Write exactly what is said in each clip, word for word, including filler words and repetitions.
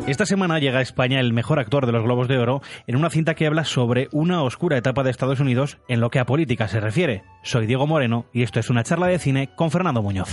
Esta semana llega a España el mejor actor de los Globos de Oro en una cinta que habla sobre una oscura etapa de Estados Unidos en lo que a política se refiere. Soy Diego Moreno y esto es una charla de cine con Fernando Muñoz.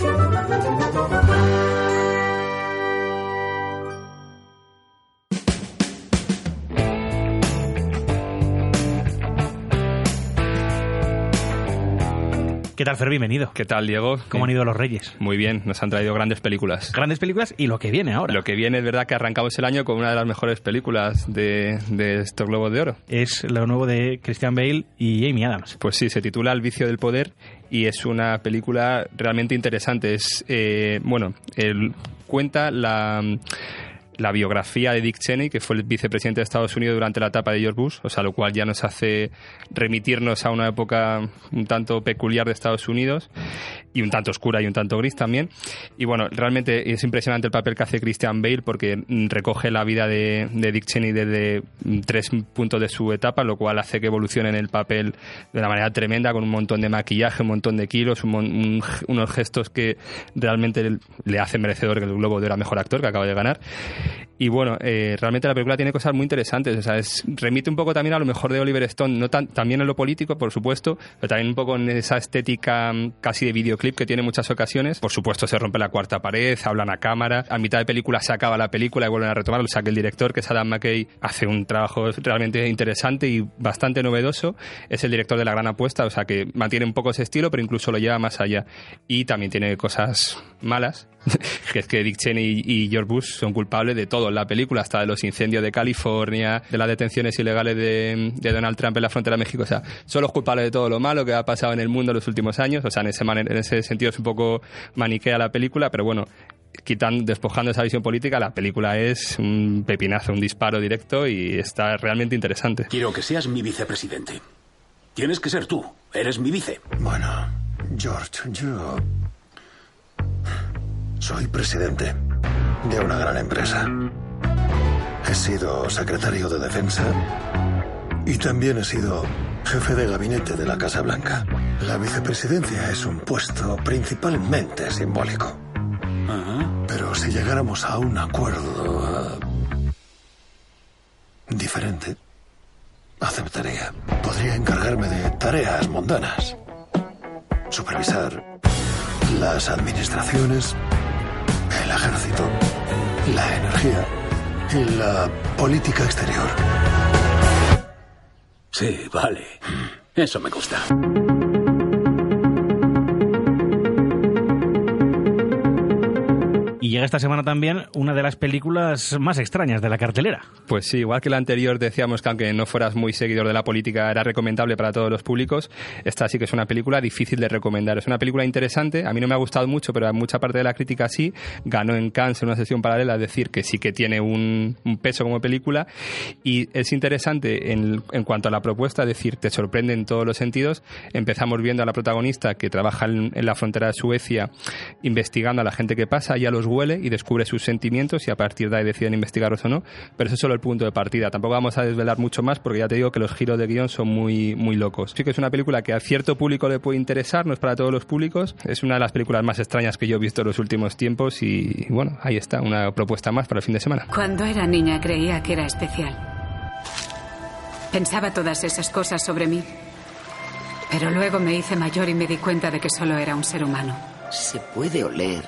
¿Qué tal, Fer? Bienvenido. ¿Qué tal, Diego? ¿Cómo han ido los Reyes? Muy bien, nos han traído grandes películas. Grandes películas y lo que viene ahora. Lo que viene es verdad que arrancamos el año con una de las mejores películas de, de estos Globos de Oro. Es lo nuevo de Christian Bale y Amy Adams. Pues sí, se titula El vicio del poder y es una película realmente interesante. Es, eh, bueno, el, cuenta la... la biografía de Dick Cheney, que fue el vicepresidente de Estados Unidos durante la etapa de George Bush, o sea, lo cual ya nos hace remitirnos a una época un tanto peculiar de Estados Unidos y un tanto oscura y un tanto gris también. Y bueno, realmente es impresionante el papel que hace Christian Bale porque recoge la vida de, de Dick Cheney desde tres puntos de su etapa, lo cual hace que evolucione en el papel de una manera tremenda, con un montón de maquillaje, un montón de kilos, un, un, unos gestos que realmente le hacen merecedor el Globo de Oro a Mejor Actor, que acaba de ganar. Y bueno, eh, realmente la película tiene cosas muy interesantes, o sea, es, remite un poco también a lo mejor de Oliver Stone, no tan, también en lo político, por supuesto, pero también un poco en esa estética casi de videoclip que tiene muchas ocasiones. Por supuesto, se rompe la cuarta pared, hablan a cámara, a mitad de película se acaba la película y vuelven a retomarlo, o sea que el director, que es Adam McKay, hace un trabajo realmente interesante y bastante novedoso. Es el director de La Gran Apuesta, o sea que mantiene un poco ese estilo, pero incluso lo lleva más allá. Y también tiene cosas malas, que es que Dick Cheney y George Bush son culpables de todo en la película, hasta de los incendios de California, de las detenciones ilegales de, de Donald Trump en la frontera de México. O sea, son los culpables de todo lo malo que ha pasado en el mundo en los últimos años. O sea, en ese, man- en ese sentido es un poco maniquea la película, pero bueno, quitando, despojando esa visión política, la película es un pepinazo, un disparo directo y está realmente interesante. Quiero que seas mi vicepresidente. Tienes que ser tú. Eres mi vice. Bueno, George, yo soy presidente de una gran empresa. He sido secretario de Defensa y también he sido jefe de gabinete de la Casa Blanca. La vicepresidencia es un puesto principalmente simbólico. Uh-huh. Pero si llegáramos a un acuerdo uh, diferente, aceptaría. Podría encargarme de tareas mundanas. Supervisar las administraciones, el ejército, la energía y la política exterior. Sí, vale. Eso me gusta. Y llega esta semana también una de las películas más extrañas de la cartelera. Pues sí, igual que la anterior decíamos que aunque no fueras muy seguidor de la política era recomendable para todos los públicos, esta sí que es una película difícil de recomendar. Es una película interesante, a mí no me ha gustado mucho, pero a mucha parte de la crítica sí. Ganó en Cannes en una sesión paralela, es decir, que sí que tiene un, un peso como película. Y es interesante en, en cuanto a la propuesta, es decir, te sorprende en todos los sentidos. Empezamos viendo a la protagonista que trabaja en, en la frontera de Suecia investigando a la gente que pasa y a los huele y descubre sus sentimientos y a partir de ahí deciden investigarlos o no, pero eso es solo el punto de partida. Tampoco vamos a desvelar mucho más porque ya te digo que los giros de guión son muy, muy locos. Sí que es una película que a cierto público le puede interesar, no es para todos los públicos. Es una de las películas más extrañas que yo he visto en los últimos tiempos y bueno, ahí está, una propuesta más para el fin de semana. Cuando era niña creía que era especial. Pensaba todas esas cosas sobre mí, pero luego me hice mayor y me di cuenta de que solo era un ser humano. Se puede oler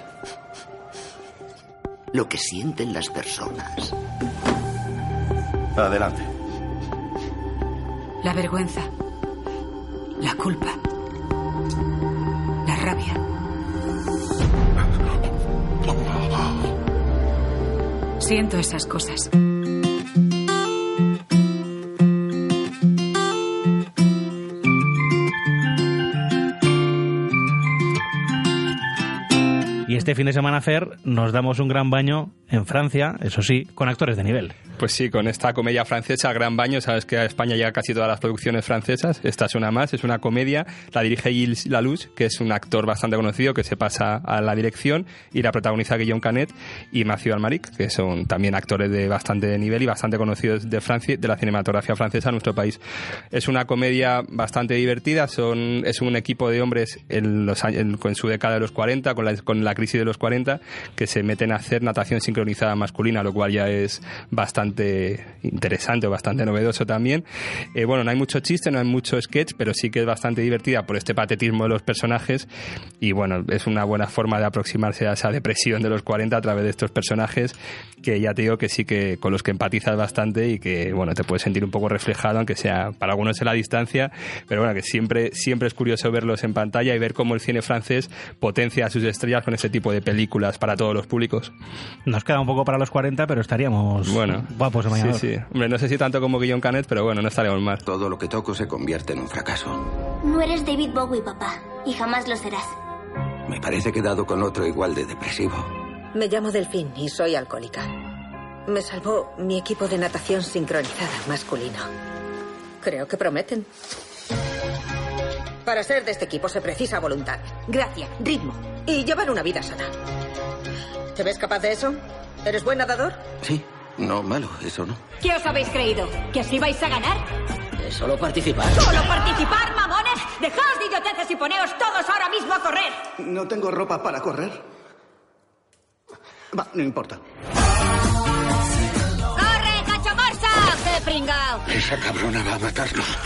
lo que sienten las personas. Adelante. La vergüenza, la culpa, la rabia. Siento esas cosas. Y este fin de semana, Fer, nos damos un gran baño en Francia, eso sí, con actores de nivel. Pues sí, con esta comedia francesa, Gran Baño, sabes que a España llega casi todas las producciones francesas. Esta es una más, es una comedia. La dirige Gilles Lellouche, que es un actor bastante conocido, que se pasa a la dirección, y la protagoniza Guillaume Canet y Mathieu Amalric, que son también actores de bastante nivel y bastante conocidos de Francia, de la cinematografía francesa en nuestro país. Es una comedia bastante divertida, son, es un equipo de hombres en, los años, en, en su década de los cuarenta, con la, con la crisis y de los cuarenta, que se meten a hacer natación sincronizada masculina, lo cual ya es bastante interesante o bastante novedoso también. Eh, bueno, no hay mucho chiste, no hay mucho sketch, pero sí que es bastante divertida por este patetismo de los personajes y bueno, es una buena forma de aproximarse a esa depresión de los cuarenta a través de estos personajes que ya te digo que sí que con los que empatizas bastante y que bueno, te puedes sentir un poco reflejado, aunque sea para algunos en la distancia, pero bueno, que siempre, siempre es curioso verlos en pantalla y ver cómo el cine francés potencia a sus estrellas con este tipo de películas para todos los públicos. Nos queda un poco para los cuarenta, pero estaríamos bueno, guapos de mañana. Sí, sí. Hombre, no sé si tanto como Guillaume Canet, pero bueno, no estaríamos mal. Todo lo que toco se convierte en un fracaso. No eres David Bowie, papá, y jamás lo serás. Me parece que he dado con otro igual de depresivo. Me llamo Delfín y soy alcohólica. Me salvó mi equipo de natación sincronizada masculino. Creo que prometen. Para ser de este equipo se precisa voluntad, gracia, ritmo y llevar una vida sana. ¿Te ves capaz de eso? ¿Eres buen nadador? Sí, no malo, eso no. ¿Qué os habéis creído? ¿Que así vais a ganar? Es solo participar. ¿Solo participar, mamones? Dejaos de idioteces y poneos todos ahora mismo a correr. No tengo ropa para correr. Va, no importa. ¡Corre, cacho morsa! ¡Qué pringao! Esa cabrona va a matarnos.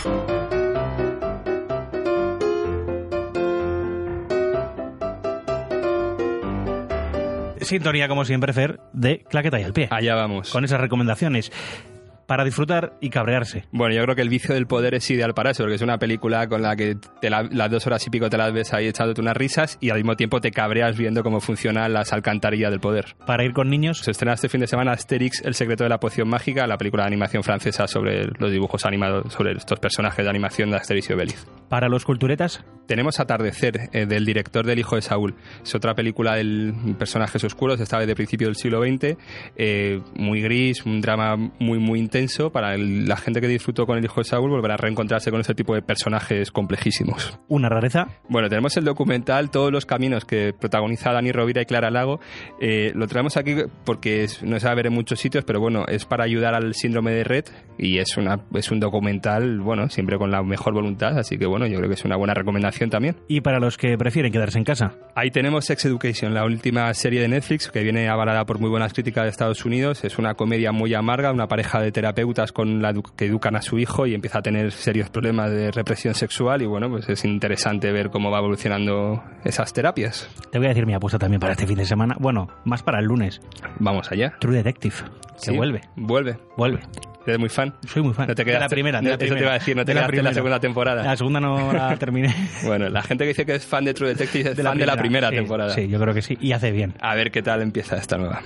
Sintonía, como siempre, Fer, de Claqueta y al pie. Allá vamos. Con esas recomendaciones para disfrutar y cabrearse. Bueno, yo creo que El vicio del poder es ideal para eso, porque es una película con la que te la, las dos horas y pico te las ves ahí echándote unas risas y al mismo tiempo te cabreas viendo cómo funcionan las alcantarillas del poder. Para ir con niños. Se estrena este fin de semana Asterix, el secreto de la poción mágica, la película de animación francesa sobre los dibujos animados, sobre estos personajes de animación de Asterix y Obelix. Para los culturetas. Tenemos Atardecer, eh, del director del Hijo de Saúl. Es otra película de personajes oscuros, esta vez de principio del siglo veinte, eh, muy gris, un drama muy muy intenso. Para el, la gente que disfrutó con el Hijo de Saúl volverá a reencontrarse con este tipo de personajes complejísimos. ¿Una rareza? Bueno, tenemos el documental Todos los caminos, que protagoniza Dani Rovira y Clara Lago. Eh, lo traemos aquí porque es, no se va a ver en muchos sitios, pero bueno, es para ayudar al síndrome de Rett y es, una, es un documental, bueno, siempre con la mejor voluntad, así que bueno, yo creo que es una buena recomendación también. ¿Y para los que prefieren quedarse en casa? Ahí tenemos Sex Education, la última serie de Netflix que viene avalada por muy buenas críticas de Estados Unidos. Es una comedia muy amarga, una pareja de terapeutas con la que educan a su hijo y empieza a tener serios problemas de represión sexual y bueno, pues es interesante ver cómo va evolucionando esas terapias. Te voy a decir mi apuesta también para este fin de semana, bueno, más para el lunes. Vamos allá. True Detective, que sí, vuelve. Vuelve. Vuelve. ¿Eres muy fan? Soy muy fan. No te quedaste, de la primera. De no, la eso primera. te iba a decir, no te quedaste en la segunda temporada. La segunda no la terminé. Bueno, la gente que dice que es fan de True Detective es de fan primera, de la primera sí, temporada. Sí, yo creo que sí, y hace bien. A ver qué tal empieza esta nueva.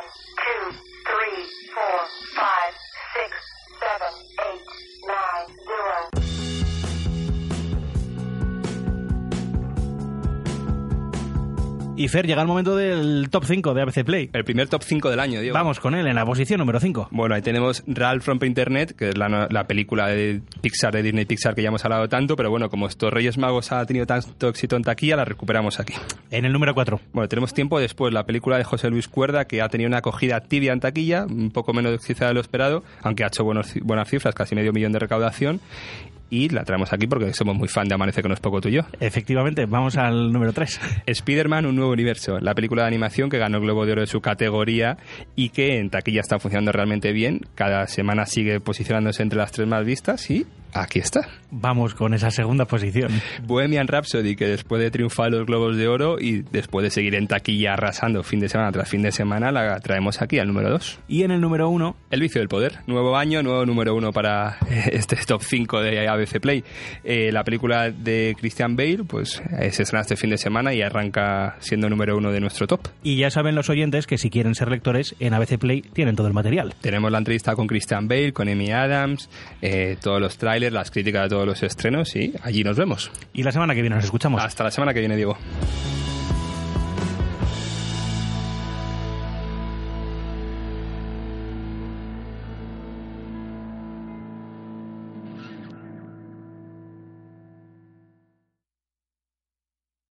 Y Fer, llega el momento del top cinco de A B C Play. El primer top cinco del año, Diego. Vamos con él, en la posición número cinco. Bueno, ahí tenemos Ralph Rompe Internet, que es la, la película de Pixar, de Disney Pixar, que ya hemos hablado tanto, pero bueno, como estos Reyes Magos ha tenido tanto éxito en taquilla, la recuperamos aquí. En el número cuatro. Bueno, tenemos Tiempo después, la película de José Luis Cuerda, que ha tenido una acogida tibia en taquilla, un poco menos quizá de lo esperado, aunque ha hecho buenos, buenas cifras, casi medio millón de recaudación. Y la traemos aquí porque somos muy fan de Amanece que no es poco tuyo. Efectivamente, vamos al número tres. Spider-Man, un nuevo universo, la película de animación que ganó el Globo de Oro de su categoría y que en taquilla está funcionando realmente bien. Cada semana sigue posicionándose entre las tres más vistas y aquí está. Vamos con esa segunda posición. Bohemian Rhapsody, que después de triunfar los Globos de Oro y después de seguir en taquilla arrasando fin de semana tras fin de semana, la traemos aquí al número dos. Y en el número uno, El vicio del poder. Nuevo año, nuevo número uno para este top cinco de A B C Play. Eh, la película de Christian Bale, pues eh, se estrena este fin de semana y arranca siendo número uno de nuestro top. Y ya saben los oyentes que si quieren ser lectores, en A B C Play tienen todo el material. Tenemos la entrevista con Christian Bale, con Amy Adams, eh, todos los trailers, las críticas de todos los estrenos y allí nos vemos. Y la semana que viene nos escuchamos. Hasta la semana que viene, Diego.